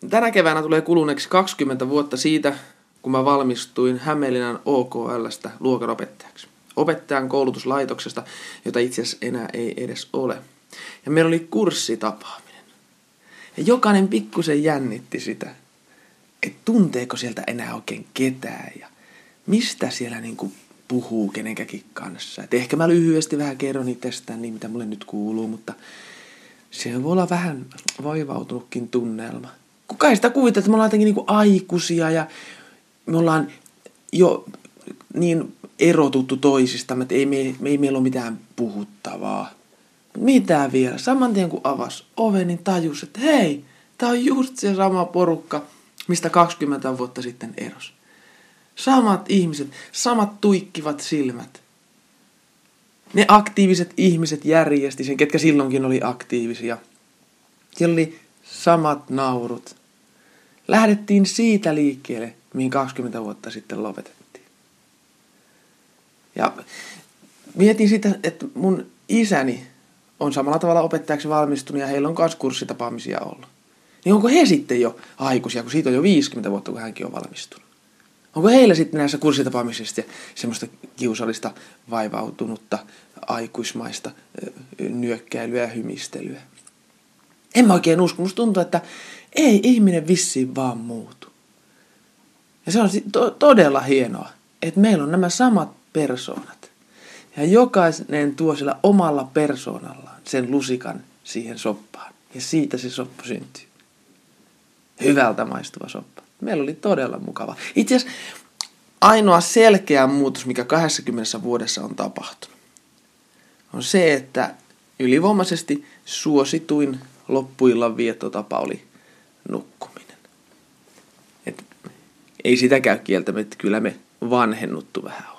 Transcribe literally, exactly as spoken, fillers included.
tänä keväänä tulee kuluneeksi kaksikymmentä vuotta siitä, kun mä valmistuin Hämeenlinnan O K L:stä luokanopettajaksi. Opettajan koulutuslaitoksesta, jota itse asiassa enää ei edes ole. Ja meillä oli kurssitapaaminen. Ja jokainen pikkusen jännitti sitä, että tunteeko sieltä enää oikein ketään ja mistä siellä niinku puhuu kenenkäkin kanssa. Et ehkä mä lyhyesti vähän kerron itsestään niin, mitä mulle nyt kuuluu, mutta se voi olla vähän vaivautunutkin tunnelma. Kuka ei sitä kuvitella, että me ollaan jotenkin niinku aikuisia ja me ollaan jo niin erotuttu toisistamme, että ei, me, me, ei meillä ole mitään puhuttavaa. Mitä vielä? Saman tien kun avasi oven, niin tajus, että hei, tää on just se sama porukka, mistä kaksikymmentä vuotta sitten eros. Samat ihmiset, samat tuikkivat silmät. Ne aktiiviset ihmiset järjesti sen, ketkä silloinkin oli aktiivisia. Siellä oli samat naurut. Lähdettiin siitä liikkeelle, mihin kaksikymmentä vuotta sitten lopetettiin. Ja mietin sitä, että mun isäni on samalla tavalla opettajaksi valmistunut ja heillä on myös kurssitapaamisia ollut. Niin onko he sitten jo aikuisia, kun siitä on jo viisikymmentä vuotta, kun hänkin on valmistunut? Onko heillä sitten näissä kurssitapaamisissa semmoista kiusallista, vaivautunutta, aikuismaista nyökkäilyä ja hymistelyä? En mä oikein usko. Musta tuntuu, että ei ihminen vissiin vaan muutu. Ja se on to- todella hienoa, että meillä on nämä samat persoonat. Ja jokainen tuo sillä omalla persoonallaan sen lusikan siihen soppaan. Ja siitä se soppa syntyy. Hyvältä maistuva soppa. Meillä oli todella mukava. Itse asiassa ainoa selkeä muutos, mikä kaksikymmentä vuodessa on tapahtunut, on se, että ylivoimaisesti suosituin loppuillan viettotapa oli nukkuminen. Et ei sitä käy kieltämättä, että kyllä me vanhennuttu vähän